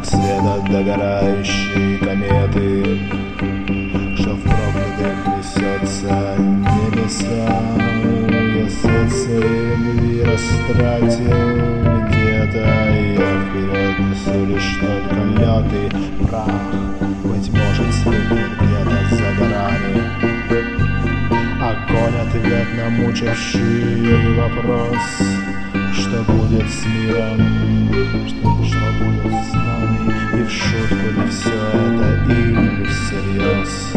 как след от догорающей кометы, что в проклятых несется небеса. Я сердце любви растратил где-то, я вперед несу лишь только лед и прах. Быть может, слыхнет где-то за горами огонь, ответ на мучивший вопрос: что будет с миром, что будет с нами, и в шутку ли все это, или всерьез.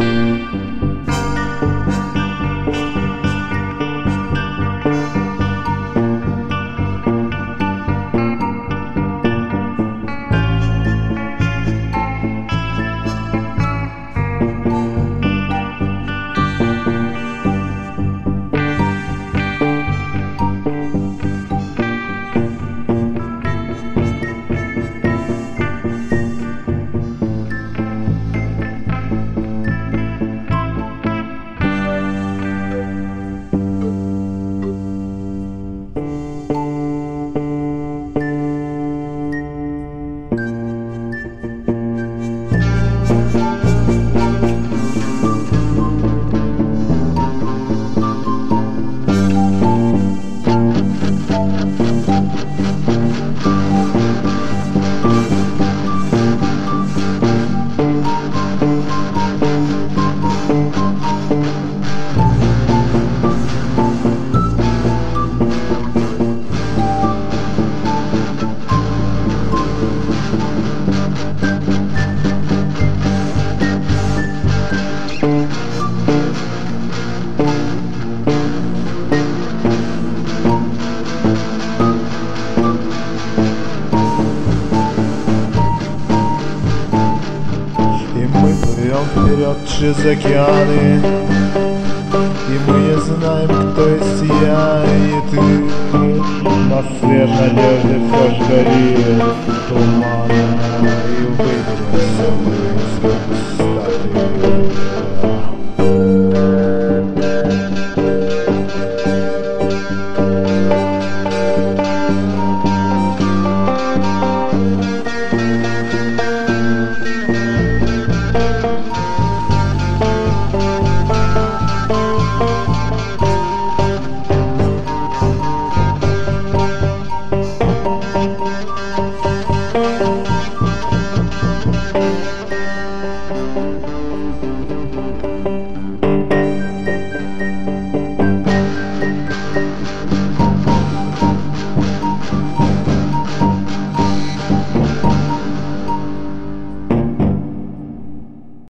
Вперед через океаны, и мы не знаем, кто есть я и ты. На свет надежды все ж горит туман.